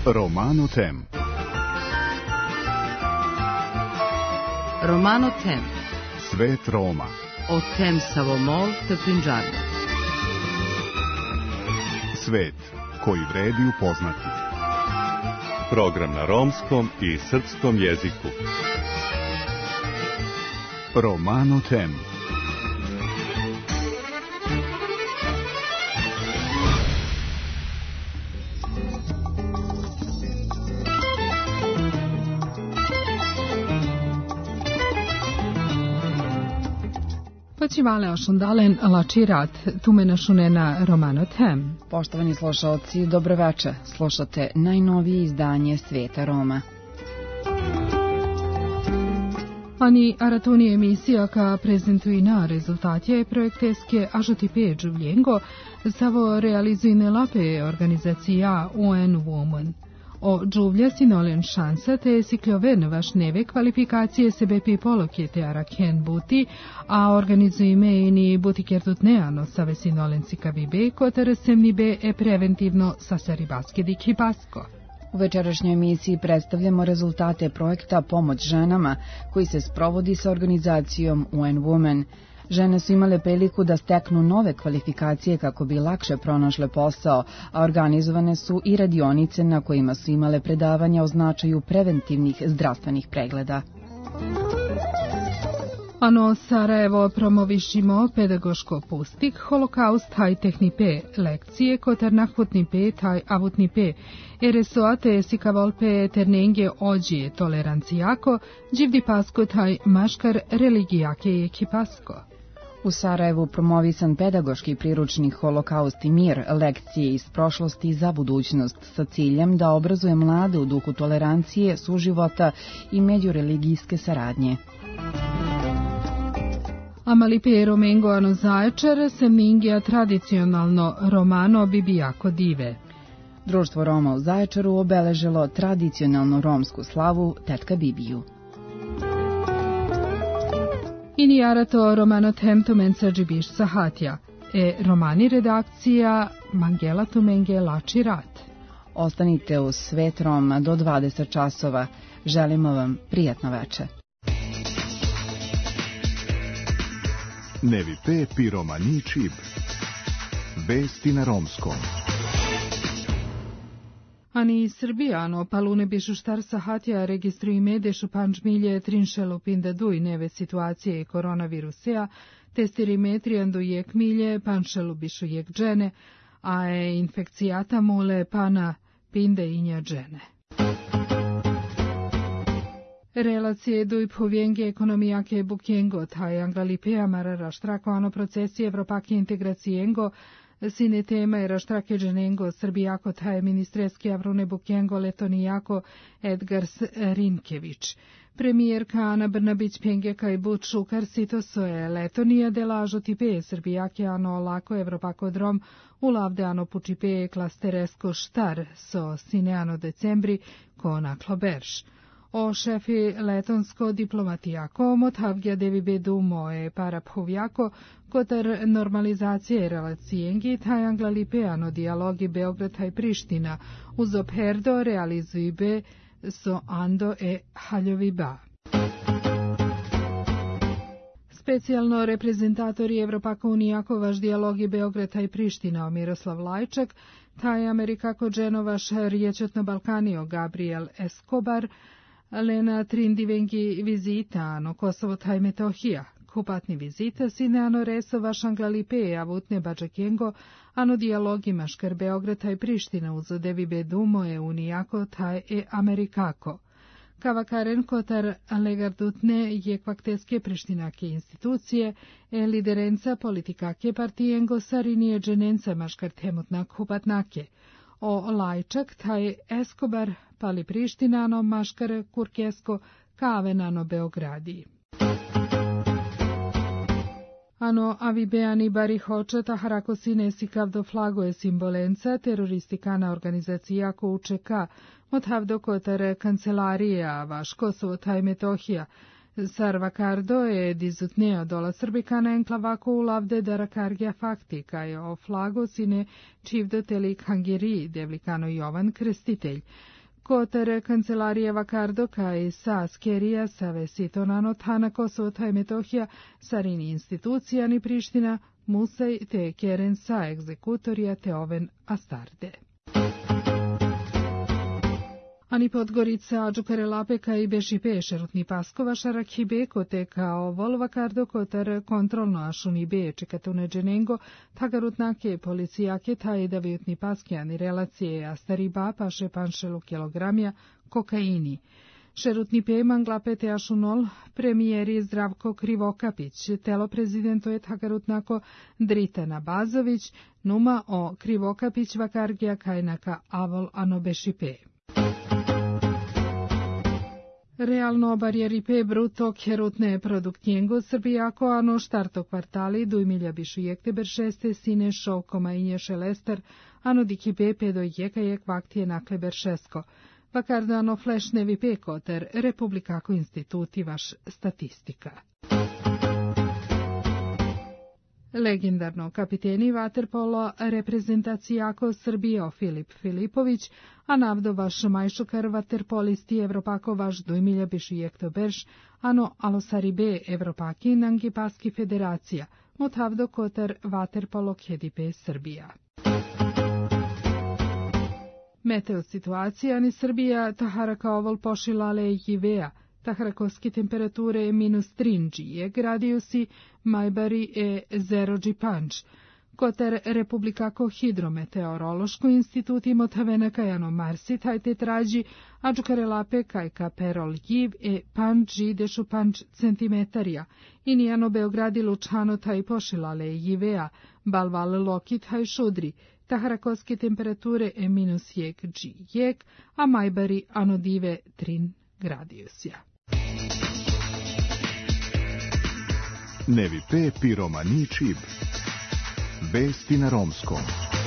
Romano Tem. Romano Tem. Svet Roma. O tem savomol të Klinjarë. Svet koji vredi upoznati. Program na romskom i srpskom jeziku. Romano Tem. Počivale ošundalen lačirat, tumena šunena Romano Tem. Poštovani slušalci, dobroveče. Slušate najnovije izdanje Sveta Roma. Ani aratoni emisija ka prezentuje na rezultatje projekteske ažotipe življengo, savo realizujne lape organizacija UN Women. O džuvlja sinolen šansa te sikloven vaš neve kvalifikacije sebepi polokje te araken buti, a organizujeme ini buti kertutneano save sinolen sikavibe, kotere semnibe e preventivno sasaribaske diki pasko. U večerašnjoj emisiji predstavljamo rezultate projekta Pomoć ženama, koji se sprovodi sa organizacijom UN Women. Žene su imale priliku da steknu nove kvalifikacije kako bi lakše pronašle posao, a organizovane su i radionice na kojima su imale predavanja o značaju preventivnih zdravstvenih pregleda. Ano Sarajevo promovišimo pedagoško pustik, holokaust haj tehnipe lekcije, kotar nahvutnipe taj avutnipe, eresoate sikavolpe ternenge ođije tolerancijako, dživdi pasko taj maškar religijake je kipasko. U Sarajevu promovisan pedagoški priručnik Holokaust i mir, lekcije iz prošlosti za budućnost, sa ciljem da obrazuje mlade u duhu tolerancije, suživota i međureligijske saradnje. Amalipe Romengo ano Zaječar se mingija tradicionalno romano bibijako dive. Društvo Roma u Zaječaru obeležilo tradicionalnu romsku slavu Tetka Bibiju. Inijarato Romano Tem tumenca džibiš sahatja, romani redakcija Mangela Tumenge Lači Rat. Ostanite u Svet Roma do 20 časova. Želimo vam prijatno veče. Nevipe piromani čib. Vesti na romskom. Ani Srbijano palune bišu štar sahatja registruji medešu pančmilje trinšelu pindaduj neve situacije koronavirusea, testirimetrijandu jek milje panšelu bišu jek džene, a infekcijata mule pana pinde inja džene. Relacije duj povjenge ekonomijake bukjengo, taj anglipea marara štrako ano procesi evropake integracijengo, sine tema era štrake dženengo srbijako taj ministreski avrune bukjengo letonijako Edgars Rinkević. Premijerka Ana Brnabić pengeka i Buč Šukar sitosoje letonija delažo tipe srbijake ano lako evropako drom u lavde ano pučipe klasteresko štar so sine ano decembri ko naklo berš. O šefi letonsko diplomatijako motavgja devi bedu moje paraphovjako kotar normalizacije relacijengi taj anglalipeano dijalogi Beograd i Priština uz opherdo realizujbe so ando haljovi ba. Specijalno reprezentatori Evropaka unijako vaš dijalogi Beograda i Priština Miroslav Lajčak, taj Amerikako dženovaš riječetno Balkanio Gabriel Escobar, Lena Trindivengi vizita ano Kosovo taj Metohija, kupatni vizita sine ano reso vaš anglalipe avutne bađakengo, ano dijalogi maškar Beograda i Priština uzo devi bedumo unijako taj Amerikako. Kavakaren kotar legardutne je kvakteske prištinake institucije, liderenca politikake partijengo sarinije dženenca maškar temutnak kupatnake. O Lajčak taj Escobar pali Prištinano maškar Kurkesko kavenano Beogradiji. Ano avibeani bari hočeta harako sine sikavdo flago je simbolenca teroristikana organizacija ko UČK mothavdo kotar kancelarija vaš Kosovo taj Metohija. Sarvakardo je dizutneo dola Srbikana enklavako u lavde darakargija faktika je o flago sine čivdo telik Hangeri devlikano Jovan Krstitelj. Koter kancelarije Vakardo kaj sa Skerija sa Vesitonano Tana Kosovo taj Metohija Sarini institucija ni Priština Musej te Keren sa egzekutorija te Oven Astarde. Ani Podgorica, Đukarelapeka i Bešipe, Šerutni Paskova, Šarakibeko, te kao Volvakardo, Kotar kontrolno Ašuni Be, Čekatune Dženengo, Tagarutnake, policijake, taj da Vjutni Paskijani relacije, Astari Bapaše, Panšelu kilogramija, kokaini. Šerutni Pejman, Glapete Ašunol, premijeri Zdravko Krivokapić, telo prezidento je Tagarutnako Dritana Bazović, numa o Krivokapić Vakargija Kajnaka Avol Ano Bešipe. Realno barjeri pe bruto kerutne produktnjengo Srbijako ano štarto kvartali 2026 sine šovkoma inje šelester ano dikipe pedo jekajek vaktije nakle beršesko. Vakardo ano flešnevi pe koter Republikako instituti vaš statistika. Legendarno kapiteni vaterpolo reprezentacijako Srbijo Filip Filipović, a navdo vaš majšukar vaterpolisti Evropako vaš dujmilja bišijekto berš, ano alosari B Evropaki nangi paski federacija, motavdo koter vaterpolo kedipe Srbija. Meteo situacija ni Srbija taharaka ovol pošilale jivea, tahrakovske temperature -3 gradiusi, Majbari e 0 panč. Koter Republikako hidrometeorološko instituti motavena kajano Marsi tajte trađi, a Đukarelape kajka perol jiv e panč dešu panč centimetarija. Inijano Beogradi Lučano taj pošilale jivea, Balval Loki taj šudri. Tahrakovske temperature e -1 a Majbari anodive 3 gradiusija. Nevi pe piromani čib. Vesti na romskom.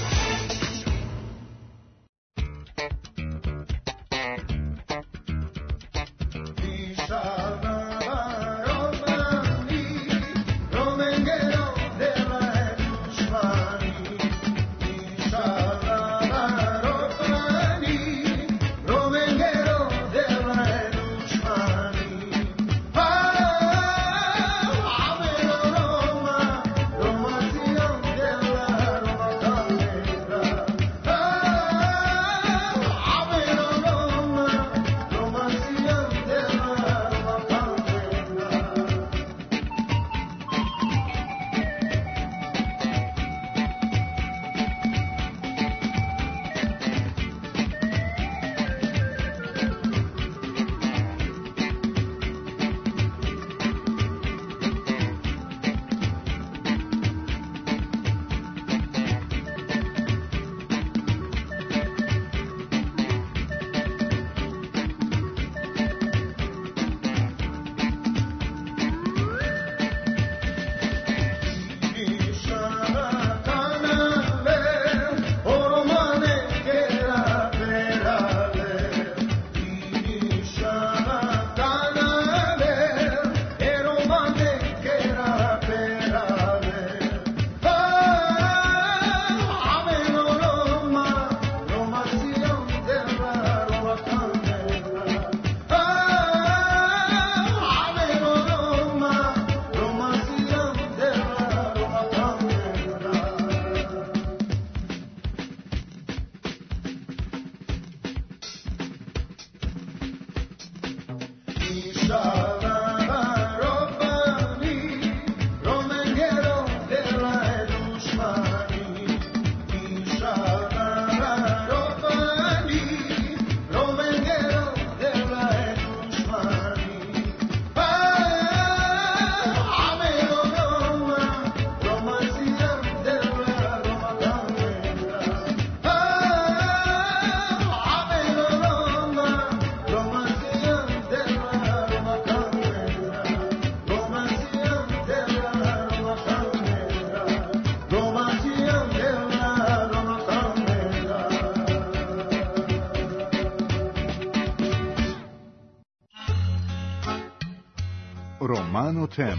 Romano Tem.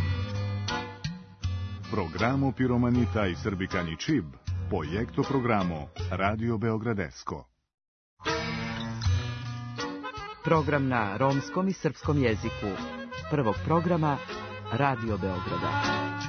Programo Piromanita i Srbikani Čib, projekto programo Radio Beogradesko. Program na romskom i srpskom jeziku. Prvog programa Radio Beograda.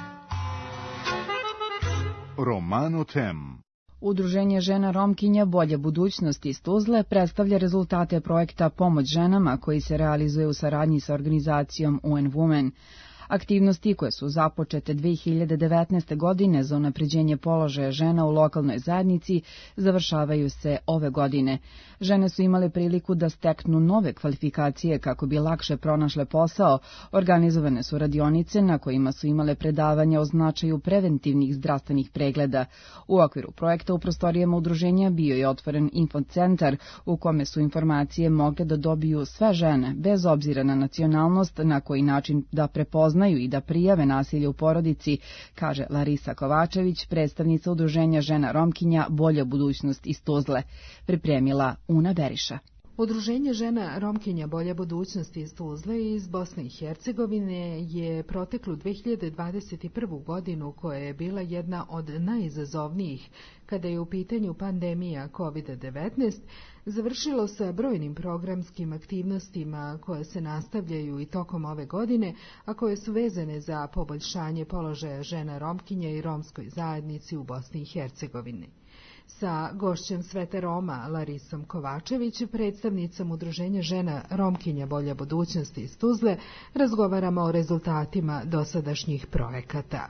Romano Tem. Udruženje žena Romkinja Bolja budućnost iz Tuzle predstavlja rezultate projekta Pomoć ženama koji se realizuje u saradnji sa organizacijom UN Women. Aktivnosti koje su započete 2019. godine za unapređenje položaja žena u lokalnoj zajednici završavaju se ove godine. Žene su imale priliku da steknu nove kvalifikacije kako bi lakše pronašle posao. Organizovane su radionice na kojima su imale predavanja o značaju preventivnih zdravstvenih pregleda. U okviru projekta u prostorijama udruženja bio je otvoren infocentar u kome su informacije mogle da dobiju sve žene, bez obzira na nacionalnost, na koji način da prepoznaju i da prijave nasilje u porodici, kaže Larisa Kovačević, predstavnica udruženja žena Romkinja Bolja budućnost iz Tuzle. Pripremila Una Beriša. Udruženje žena Romkinja Bolja budućnost iz Tuzle iz Bosne i Hercegovine je proteklu 2021. godinu, koja je bila jedna od najizazovnijih kada je u pitanju pandemija COVID-19, završilo sa brojnim programskim aktivnostima koje se nastavljaju i tokom ove godine, a koje su vezane za poboljšanje položaja žena Romkinja i romskoj zajednici u Bosni i Hercegovini. Sa gošćem Svete Roma, Larisom Kovačević, predstavnicom udruženja žena Romkinja Bolja budućnosti iz Tuzle, razgovaramo o rezultatima dosadašnjih projekata.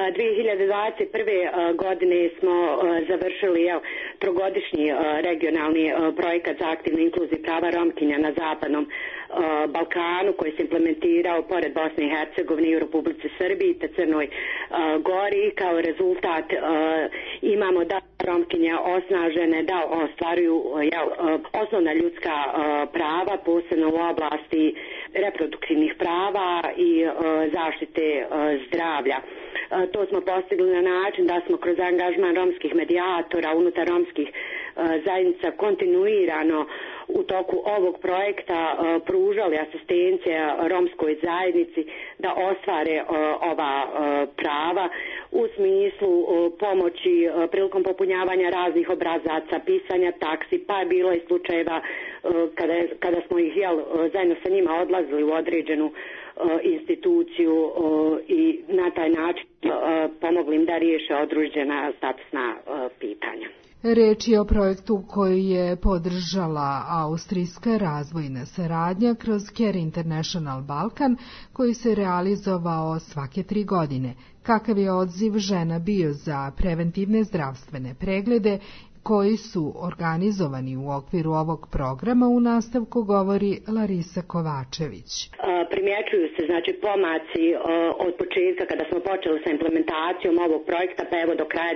2021. godine smo završili trogodišnji regionalni projekat za aktivnu inkluziju prava Romkinja na Zapadnom Balkanu, koji se implementirao pored Bosne i Hercegovine i u Republici Srbiji te Crnoj Gori. Kao rezultat imamo da Romkinje osnažene, da ostvaruju osnovna ljudska prava, posebno u oblasti reproduktivnih prava i zaštite zdravlja. To smo postigli na način da smo kroz angažman romskih medijatora unutar romskih zajednica kontinuirano u toku ovog projekta pružali asistencije romskoj zajednici da ostvare ova prava u smislu pomoći prilikom popunjavanja raznih obrazaca, pisanja taksi, pa je bilo i slučajeva kada smo ih zajedno sa njima odlazili u određenu instituciju i na taj način pomogli im da riješe određena statusna pitanja. Reč je o projektu koji je podržala austrijska razvojna saradnja kroz Care International Balkan, koji se realizovao svake 3 godine. Kakav je odziv žena bio za preventivne zdravstvene preglede koji su organizovani u okviru ovog programa, u nastavku govori Larisa Kovačević. Primjećuju se pomaci od početka kada smo počeli sa implementacijom ovog projekta pa evo do kraja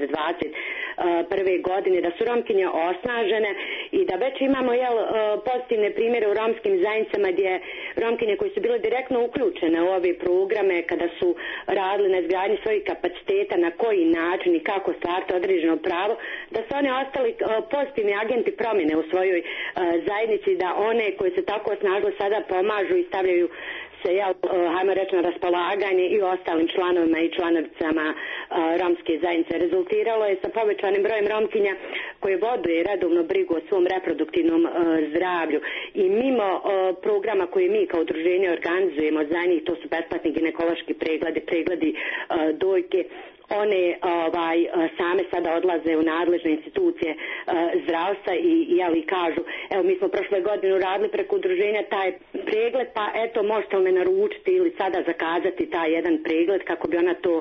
2021. godine, da su Romkinje osnažene i da već imamo pozitivne primjere u romskim zajednicama gdje Romkinje koji su bile direktno uključene u ove programe, kada su radili na izgradnji svojih kapaciteta, na koji način i kako stvarati određeno pravo, da su oni ostali pozitivni agenti promjene u svojoj zajednici, da one koji se tako osnažili sada pomažu i stavljaju se, hajmo reći, na raspolaganje i ostalim članovima i članovicama romske zajednice. Rezultiralo je sa povećanim brojem Romkinja koje vode redovno brigu o svom reproduktivnom zdravlju. I mimo programa koje mi kao udruženje organizujemo za njih, to su besplatni ginekološki pregledi dojke, one same sada odlaze u nadležne institucije zdravstva i kažu, evo mi smo prošle godine radili preko udruženja taj pregled, pa eto možete li me naručiti ili sada zakazati taj jedan pregled kako bi ona to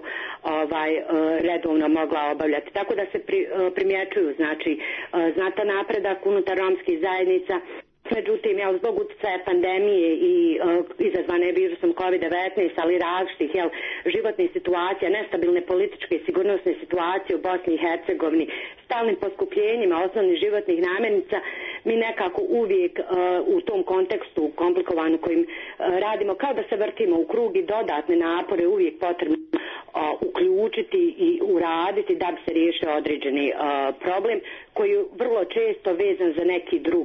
redovno mogla obavljati. Tako da se primjećuju znatan napredak unutar romskih zajednica. Međutim, zbog utjecaja pandemije i izazvane virusom COVID-19, ali različitih životnih situacija, nestabilne političke i sigurnosne situacije u Bosni i Hercegovini, stalnim poskupljenjima osnovnih životnih namirnica, mi nekako uvijek u tom kontekstu komplikovanu kojim radimo, kao da se vrtimo u krug i dodatne napore uvijek potrebno uključiti i uraditi da bi se riješio određeni problem koji je vrlo često vezan za neki drugi.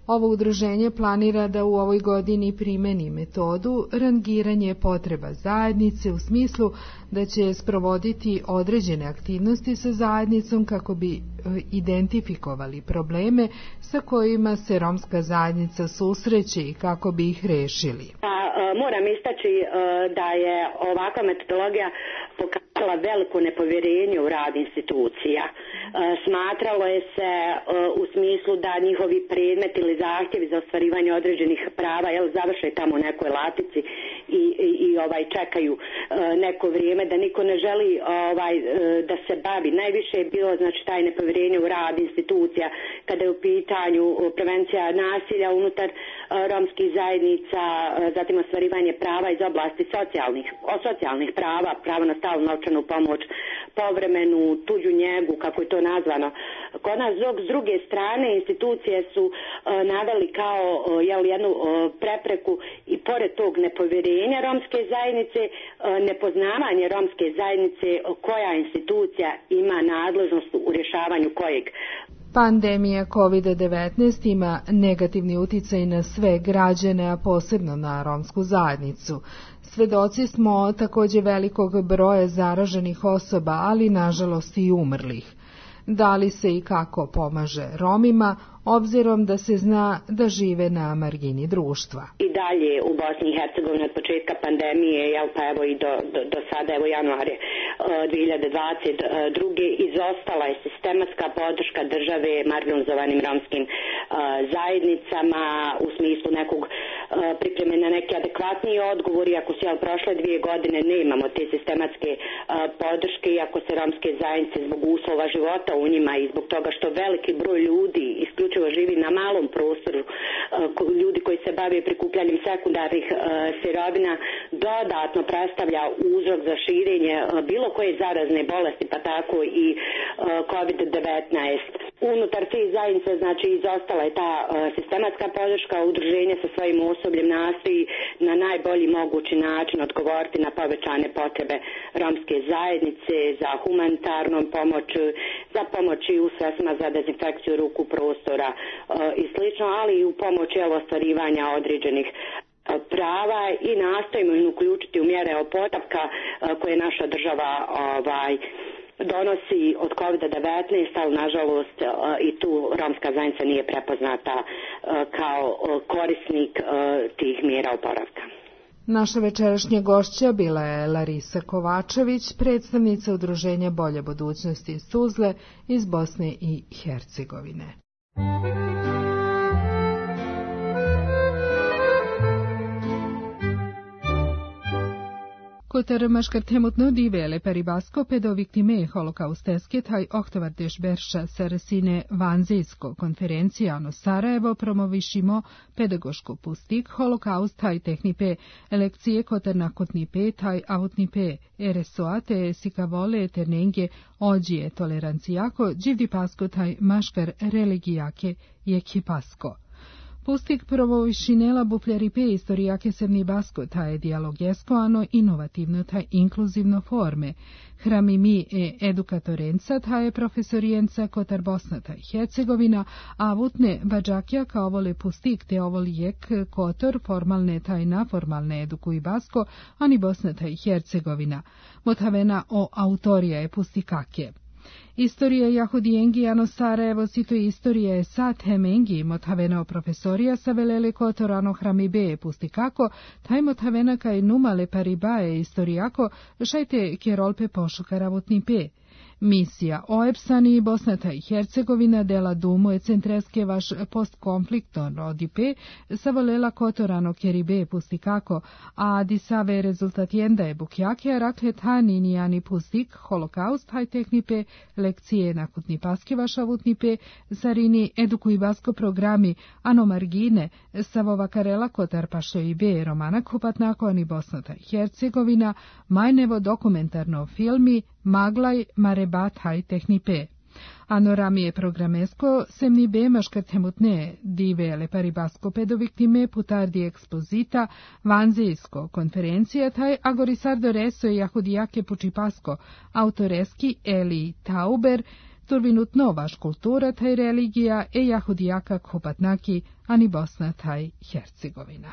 Ovo udruženje planira da u ovoj godini primeni metodu rangiranje potreba zajednice u smislu da će sprovoditi određene aktivnosti sa zajednicom kako bi identifikovali probleme sa kojima se romska zajednica susreće i kako bi ih rešili. Moram istaći da je ovakva metodologija pokazala veliko nepovjerenje u rad institucija. Smatralo je se u smislu da njihovi predmeti ili zahtjevi za ostvarivanje određenih prava završe tamo u nekoj latici i čekaju neko vrijeme, da niko ne želi da se bavi. Najviše je bilo taj nepovjerenje u rad institucija kada je u pitanju prevencija nasilja unutar romskih zajednica, zatim ostvarivanje prava iz oblasti socijalnih prava, pravo na stalnu novčanu pomoć, povremenu, tuđu njegu, kako je to nazvano. Kod nas s druge strane institucije su naveli kao jednu prepreku i pored tog nepovjerenja romske zajednice, nepoznavanje romske zajednice koja institucija ima nadležnost u rješavanju kojeg. Pandemija COVID-19 ima negativni uticaj na sve građane, a posebno na romsku zajednicu. Svedoci smo također velikog broja zaraženih osoba, ali nažalost i umrlih. Da li se i kako pomaže Romima, obzirom da se zna da žive na margini društva? I dalje u Bosni i Hercegovini od početka pandemije, i do sada, januar 2022. izostala je sistematska podrška države marginalizovanim romskim zajednicama u smislu nekog pripreme na neki adekvatniji odgovor, iako se prošle 2 godine nemamo te sistematske podrške, iako se romske zajednice zbog uslova života u njima i zbog toga što veliki broj ljudi isključivo živi na malom prostoru, ljudi koji se bave prikupljanjem sekundarnih sirovina, dodatno predstavlja uzrok za širenje bilo koje zarazne bolesti, pa tako i COVID-19. Unutar tih zajednica, izostala je ta sistematska podrška, udruženja sa svojim osobljem nastoji na najbolji mogući način odgovoriti na povećane potrebe romske zajednice za humanitarnom pomoću, za pomoći u sredstvima za dezinfekciju ruku, prostora i slično, ali i u pomoći ostvarivanja određenih prava i nastojimo ih uključiti u mjere oporavka koje naša država donosi od COVID-19, ali nažalost i tu romska zajednica nije prepoznata kao korisnik tih mjera oporavka. Naša večerašnja gošća bila je Larisa Kovačević, predstavnica udruženja Bolje budućnosti iz Tuzle iz Bosne i Hercegovine. Kotarmaškartemotno divele peribasko pedoviktime holokausteske taj oktovardeš berša sarsine vanzijsko konferencijano Sarajevo promovišimo pedagoško pustik holokaust taj tehnipe lekcije kotarnakotnipe taj avutnipe eresoate sikavole ternenge ođije tolerancijako dživdipasko taj maškar religijake jekipasko. Pustik promovišinela bufljaripe istorijake sevni basko taje dijalogjesko ano inovativno taj inkluzivno forme. Hrami mi edukatorenca taje profesorijenca Kotar Bosna taj Hercegovina, a vutne vađakja kao vole pustik te ovolijek Kotor formalne taj naformalne edukuj basko, ani Bosna taj Hercegovina. Motavena o autorija je pustikake. Istorija Jahudijengi ano Sarajevo sito istorija je sat hemengi motavena o profesorija sa velele kotorano hramibe pustikako, taj motavena kaj numale paribaje istorijako šajte kjerolpe pošukaravutnipe. Misija OEPSANI i Bosna i Hercegovina dela Dumo je centreske vaš postkonflikton rodipe sa volela kotorano keribe pustikako, a disave rezultat jenda je bukjake rakle tani nijani pustik holokaust haj tehnipe lekcije nakutni paske vaša vutnipe sarini edukuj basko programi ano margine savova karela kotar pašo i be romana kupatnako ani Bosna i Hercegovina majnevo dokumentarno filmi Maglaj marebat haj tehnipe. Anoramije programesko semni bemaš kartemutne divele paribasko pedoviktime putardi ekspozita vanzijsko konferencija taj agorisardo reso jahudijake pučipasko autoreski Eli Tauber Turvinut novaš kultura taj religija jahudijaka Kopatnaki, ani Bosna taj Hercegovina.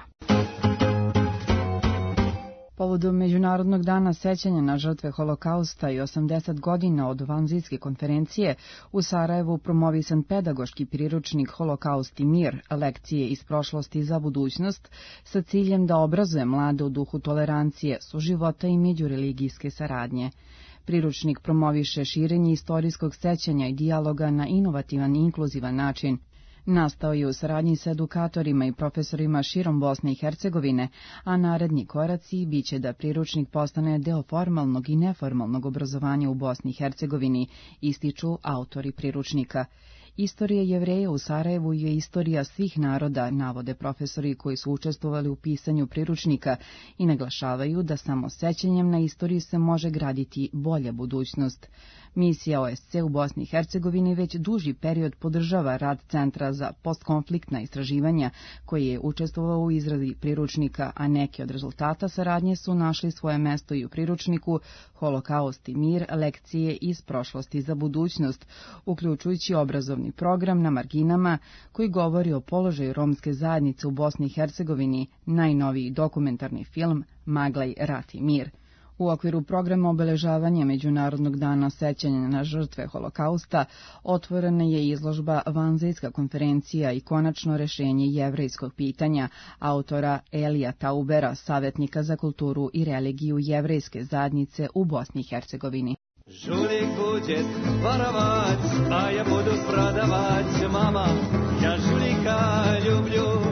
Povodom Međunarodnog dana sećanja na žrtve Holokausta i 80 godina od Vanzijske konferencije u Sarajevu promovisan pedagoški priručnik Holokaust i mir, lekcije iz prošlosti za budućnost, sa ciljem da obrazuje mlade u duhu tolerancije, suživota i međureligijske saradnje. Priručnik promoviše širenje istorijskog sećanja i dijaloga na inovativan i inkluzivan način. Nastao je u saradnji sa edukatorima i profesorima širom Bosne i Hercegovine, a naredni koraci biće da priručnik postane deo formalnog i neformalnog obrazovanja u Bosni i Hercegovini, ističu autori priručnika. Istorija Jevreja u Sarajevu je istorija svih naroda, navode profesori koji su učestvovali u pisanju priručnika i naglašavaju da samo sećanjem na istoriju se može graditi bolja budućnost. Misija OSCE u Bosni i Hercegovini već duži period podržava rad Centra za postkonfliktna istraživanja, koji je učestvovao u izradi priručnika, a neki od rezultata saradnje su našli svoje mesto i u priručniku Holokaust i mir, lekcije iz prošlosti za budućnost, uključujući obrazovni program na marginama koji govori o položaju romske zajednice u Bosni i Hercegovini, najnoviji dokumentarni film Maglaj, rat i mir. U okviru programa obeležavanja Međunarodnog dana sećanja na žrtve Holokausta otvorena je izložba Vanzijska konferencija i konačno rešenje jevrejskog pitanja autora Elija Taubera, savjetnika za kulturu i religiju jevrejske zajednice u Bosni i Hercegovini. Žulik budžet varavac, a ja budu prodavac, mama, ja žulika ljublju.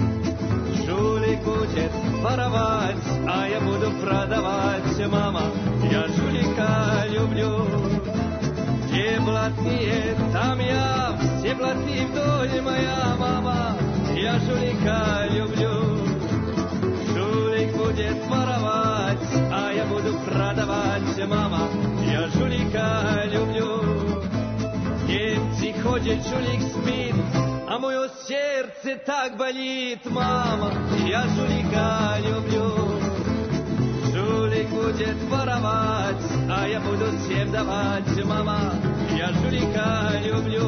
Žulik budžet varavac, a ja budu prodavac, mama, ja žulika ljublju. Gdje blatnije, tam ja, gdje blatnije vdolj moja mama, ja žulika ljublju. Žulik budžet varavac, a ja budu prodavac, mama, ja žulika ljublju. Njemci hođe žulik spit, a moje srce tak balit, mama, ja žulika ljublju. Žulik budžet varavac, a ja budu sjebdavac, mama, ja žulika ljublju.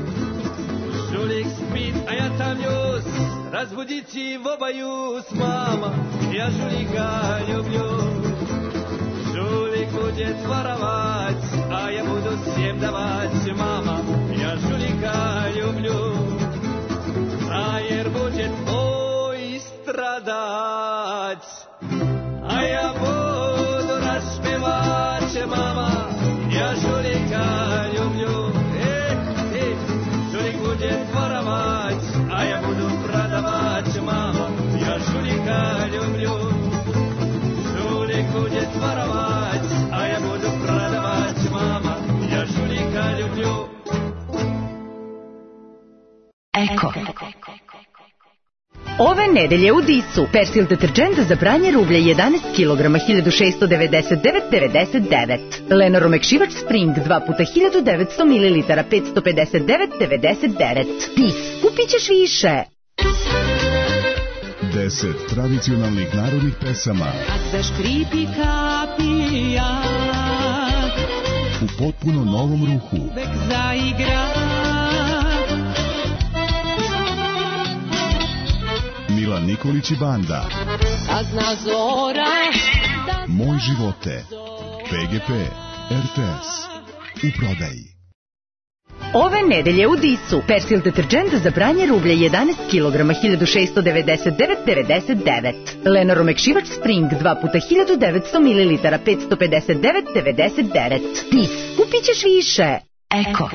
Žulik spit, a ja tam ljus, razbudići vobajus, mama, ja žulika ljublju. Žulik budžet varavac, a ja budu sjebdavac, mama, ja žulika ljublju. Frajer budžet moj stradac, a ja budu rašpevač, mama, ja žulika ljublju. Žulik budžet varavac, a ja budu prodavač, mama, ja žulika ljublju. Žulik budžet varavac, a ja budu prodavač, mama, ja žulika ljublju. Eko. Ove nedelje u Disu Persil deterđent za pranje rublja 11 kg 1699,99. Lenor omekšivač Spring 2 puta 1900 ml 559,99. Dis, kupit ćeš više. 10 tradicionalnih narodnih pesama zaškripi kapija u potpuno novom ruhu. Bek zaigra Milan Nikolić i banda. a zna zora Moj živote. PGP RTS u prodaji. Ove nedelje u Disu Persil deterđent za pranje rublja 11 kg 1699,99. Lenor omekšivač Spring 2 puta 1900 ml 559,99. Dis, kupit ćeš više. Eko.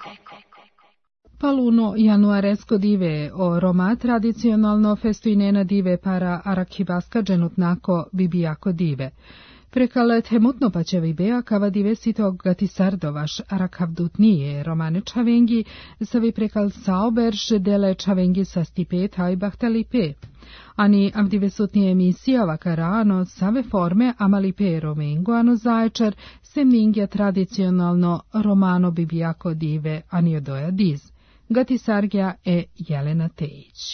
Paluno januaresko dive o Roma tradicionalno festuinena dive para arakivaska dženutnako bibijako dive. Prekale temutno pačevi bea kava dive sito gatisardovaš arakavdutnije romane čavengi savi prekal saoberš dele čavengi sa stipe taj bahtalipe. Ani avdive sutnije emisija vakarano save forme amalipe romengo ano zaječar semningja tradicionalno romano bibijako dive ani odoja diz. Gatisargja Jelena Tejić.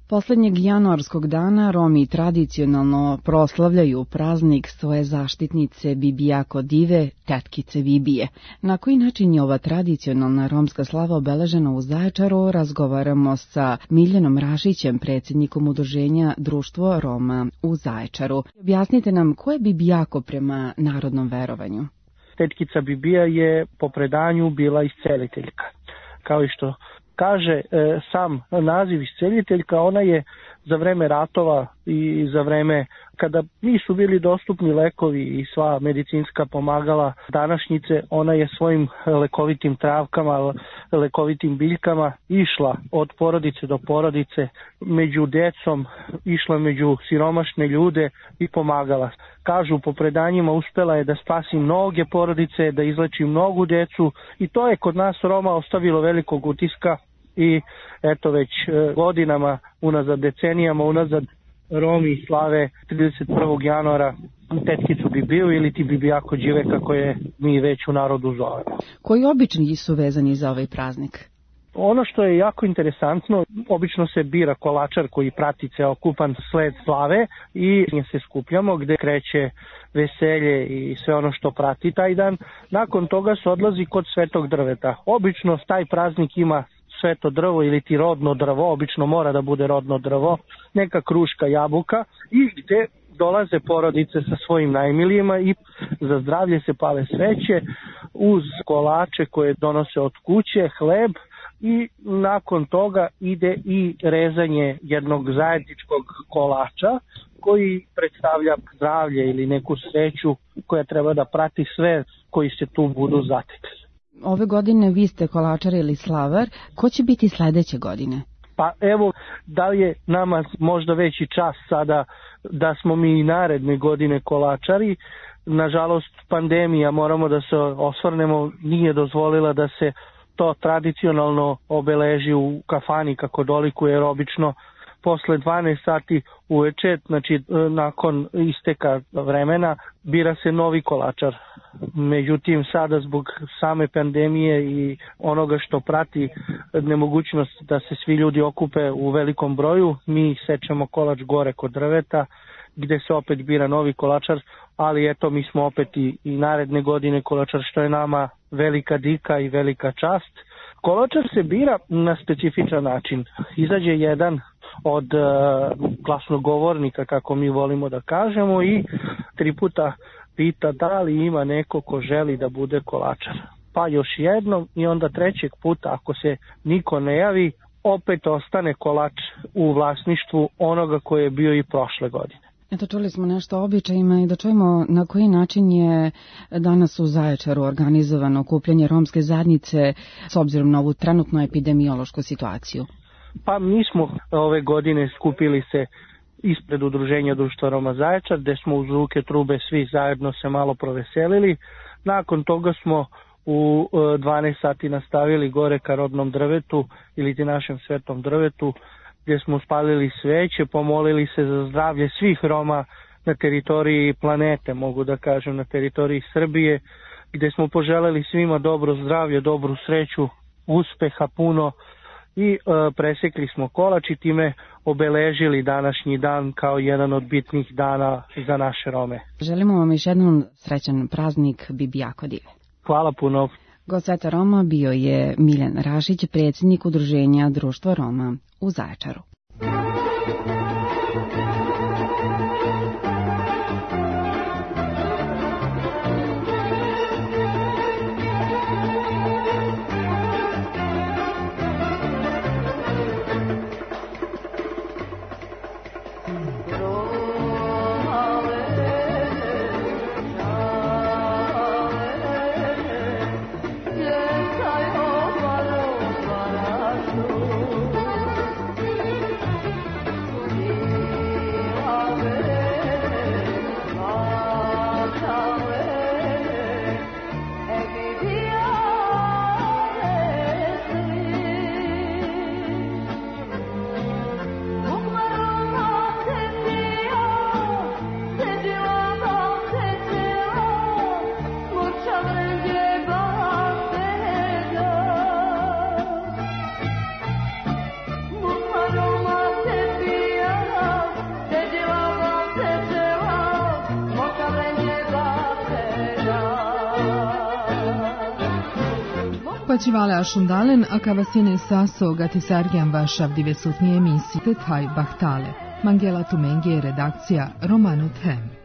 Poslednjeg januarskog dana Romi tradicionalno proslavljaju praznik svoje zaštitnice Bibijako Dive, tetkice Bibije. Na koji način je ova tradicionalna romska slava obeležena u Zaječaru, razgovaramo sa Miljanom Rašićem, predsjednikom udruženja Društvo Roma u Zaječaru. Objasnite nam ko je Bibijako prema narodnom verovanju? Tetkica Bibija je po predanju bila isceliteljka. Kao i što kaže sam naziv isceliteljka, ona je za vreme ratova i za vreme kada nisu bili dostupni lekovi i sva medicinska pomagala današnjice, ona je svojim lekovitim travkama, lekovitim biljkama išla od porodice do porodice, među decom, išla među siromašne ljude i pomagala. Kažu po predanjima, uspela je da spasi mnoge porodice, da izleči mnogu decu i to je kod nas Roma ostavilo velikog utiska. I eto već godinama, unazad decenijama, unazad Romi slave 31. januara tetkicu Bibiju ili ti Bibijako Đive, kako je mi već u narodu zovemo. Koji običaji su vezani za ovaj praznik? Ono što je jako interesantno, obično se bira kolačar koji prati celokupan sled slave i se skupljamo gde kreće veselje i sve ono što prati taj dan. Nakon toga se odlazi kod Svetog drveta. Obično taj praznik ima sveto drvo ili ti rodno drvo, obično mora da bude rodno drvo, neka kruška, jabuka i gde dolaze porodice sa svojim najmilijima i za zdravlje se pale sveće uz kolače koje donose od kuće, hleb i nakon toga ide i rezanje jednog zajedničkog kolača koji predstavlja zdravlje ili neku sreću koja treba da prati sve koji se tu budu zatekli. Ove godine vi ste kolačar ili slavar, ko će biti sledeće godine? Pa evo, da je nama možda veći čas sada da smo mi i naredne godine kolačari. Nažalost, pandemija, moramo da se osvrnemo, nije dozvolila da se to tradicionalno obeleži u kafani kako dolikuje, jer obično posle 12 sati uveče, znači nakon isteka vremena, bira se novi kolačar. Međutim, sada zbog same pandemije i onoga što prati nemogućnost da se svi ljudi okupe u velikom broju, mi sečemo kolač gore kod drveta, gde se opet bira novi kolačar, ali eto, mi smo opet i naredne godine kolačar, što je nama velika dika i velika čast. Kolačar se bira na specifičan način. Izađe jedan od glasnogovornika, kako mi volimo da kažemo, i 3 puta pita da li ima neko ko želi da bude kolačar. Pa još jednom i onda 3. puta, ako se niko ne javi, opet ostane kolač u vlasništvu onoga koji je bio i prošle godine. Eto, čuli smo nešto o običajima i da čujemo na koji način je danas u Zaječaru organizovano okupljanje romske zajednice s obzirom na ovu trenutnu epidemiološku situaciju. Pa mi smo ove godine skupili se ispred udruženja Društva Roma Zaječar, gde smo uz ruke trube svi zajedno se malo proveselili. Nakon toga smo u 12 sati nastavili gore ka rodnom drvetu ili ti našem svetom drvetu, gdje smo spalili sveće, pomolili se za zdravlje svih Roma na teritoriji planete, mogu da kažem na teritoriji Srbije, gdje smo poželeli svima dobro zdravlje, dobru sreću, uspeha puno i presekli smo kolač i time obeležili današnji dan kao jedan od bitnih dana za naše Rome. Želimo vam još jednom srećan praznik Bibijako Dive. Hvala puno. Gost Sveta Roma bio je Miljan Rašić, predsjednik udruženja Društvo Roma u Zaječaru. Pačivale Ašundalen, a Kavasine Saso Gatisarjan Vašav divesutnije emisije Tetaj Bahtale. Mangela Tumenge, redakcija Romano Them.